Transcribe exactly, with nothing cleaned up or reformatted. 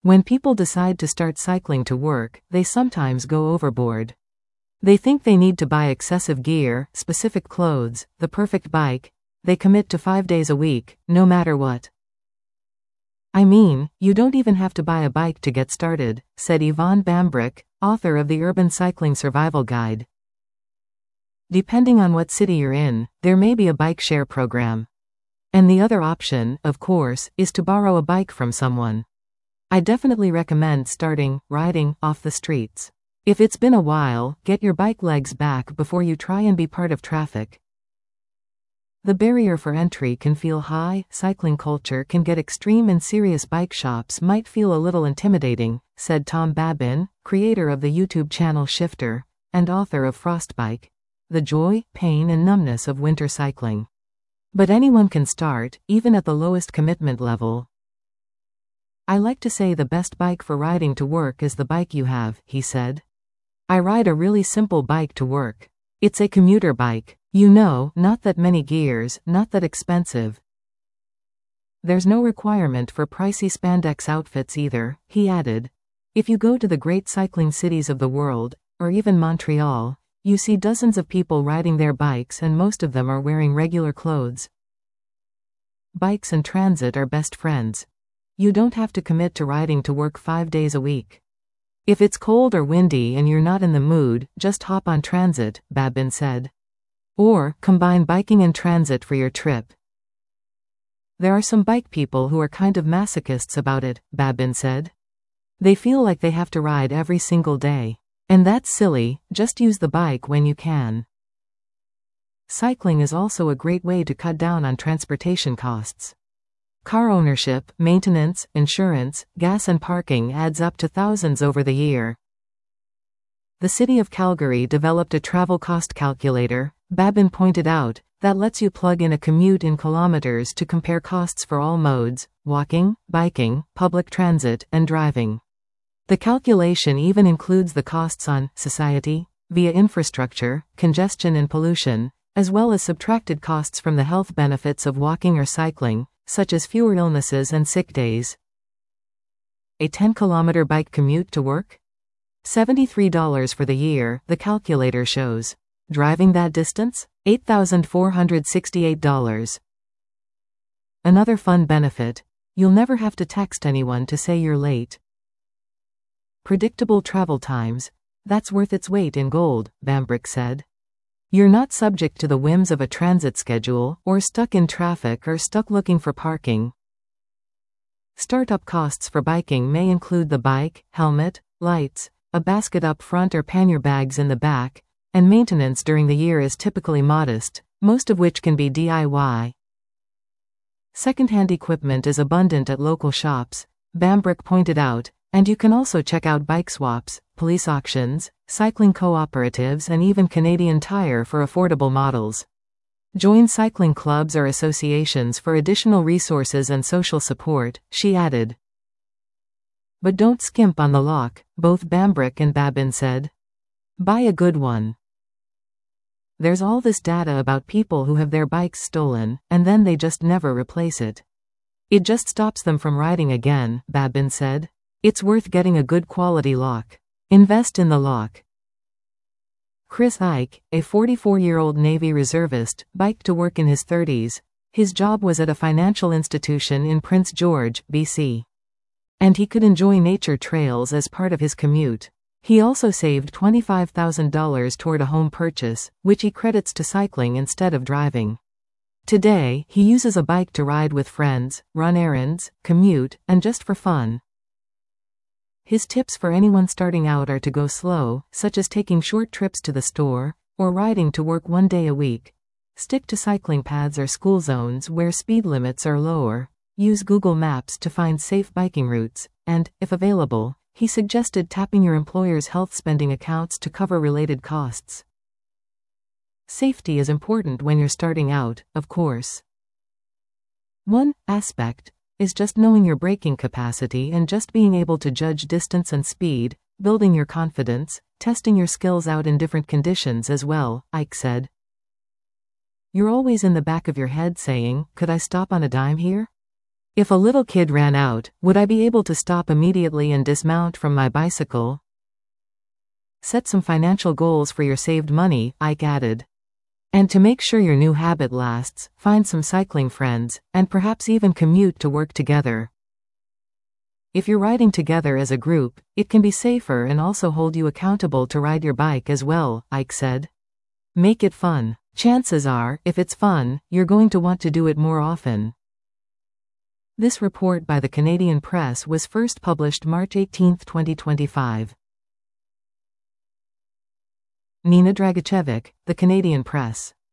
When people decide to start cycling to work, they sometimes go overboard. They think they need to buy excessive gear, specific clothes, the perfect bike. They commit to five days a week, no matter what. I mean, you don't even have to buy a bike to get started, said Yvonne Bambrick, author of the Urban Cycling Survival Guide. Depending on what city you're in, there may be a bike share program. And the other option, of course, is to borrow a bike from someone. I definitely recommend starting riding off the streets. If it's been a while, get your bike legs back before you try and be part of traffic. The barrier for entry can feel high, cycling culture can get extreme, and serious bike shops might feel a little intimidating, said Tom Babin, creator of the YouTube channel Shifter, and author of Frostbike: The Joy, Pain and Numbness of Winter Cycling. But anyone can start, even at the lowest commitment level. I like to say the best bike for riding to work is the bike you have, he said. I ride a really simple bike to work. It's a commuter bike. You know, not that many gears, not that expensive. There's no requirement for pricey spandex outfits either, he added. If you go to the great cycling cities of the world, or even Montreal, you see dozens of people riding their bikes, and most of them are wearing regular clothes. Bikes and transit are best friends. You don't have to commit to riding to work five days a week. If it's cold or windy and you're not in the mood, just hop on transit, Babin said. Or, combine biking and transit for your trip. There are some bike people who are kind of masochists about it, Babin said. They feel like they have to ride every single day. And that's silly, just use the bike when you can. Cycling is also a great way to cut down on transportation costs. Car ownership, maintenance, insurance, gas and parking adds up to thousands over the year. The city of Calgary developed a travel cost calculator, Babin pointed out, that lets you plug in a commute in kilometers to compare costs for all modes: walking, biking, public transit, and driving. The calculation even includes the costs on society, via infrastructure, congestion and pollution, as well as subtracted costs from the health benefits of walking or cycling, such as fewer illnesses and sick days. A ten kilometer bike commute to work? seventy-three dollars for the year, the calculator shows. Driving that distance? eight thousand four hundred sixty-eight dollars. Another fun benefit: you'll never have to text anyone to say you're late. Predictable travel times. That's worth its weight in gold, Bambrick said. You're not subject to the whims of a transit schedule, or stuck in traffic, or stuck looking for parking. Startup costs for biking may include the bike, helmet, lights, a basket up front or pannier bags in the back, and maintenance during the year is typically modest, most of which can be D I Y. Secondhand equipment is abundant at local shops, Bambrick pointed out, and you can also check out bike swaps, police auctions, cycling cooperatives, and even Canadian Tire for affordable models. Join cycling clubs or associations for additional resources and social support, she added. But don't skimp on the lock, both Bambrick and Babin said. Buy a good one. There's all this data about people who have their bikes stolen, and then they just never replace it. It just stops them from riding again, Babin said. It's worth getting a good quality lock. Invest in the lock. Chris Ike, a forty-four-year-old Navy reservist, biked to work in his thirties. His job was at a financial institution in Prince George, B C. And he could enjoy nature trails as part of his commute. He also saved twenty-five thousand dollars toward a home purchase, which he credits to cycling instead of driving. Today, he uses a bike to ride with friends, run errands, commute, and just for fun. His tips for anyone starting out are to go slow, such as taking short trips to the store, or riding to work one day a week. Stick to cycling paths or school zones where speed limits are lower. Use Google Maps to find safe biking routes, and, if available, he suggested tapping your employer's health spending accounts to cover related costs. Safety is important when you're starting out, of course. One aspect is just knowing your braking capacity and just being able to judge distance and speed, building your confidence, testing your skills out in different conditions as well, Ike said. You're always in the back of your head saying, could I stop on a dime here? If a little kid ran out, would I be able to stop immediately and dismount from my bicycle? Set some financial goals for your saved money, Ike added. And to make sure your new habit lasts, find some cycling friends, and perhaps even commute to work together. If you're riding together as a group, it can be safer and also hold you accountable to ride your bike as well, Ike said. Make it fun. Chances are, if it's fun, you're going to want to do it more often. This report by the Canadian Press was first published March eighteenth, twenty twenty-five. Nina Dragicevic, The Canadian Press.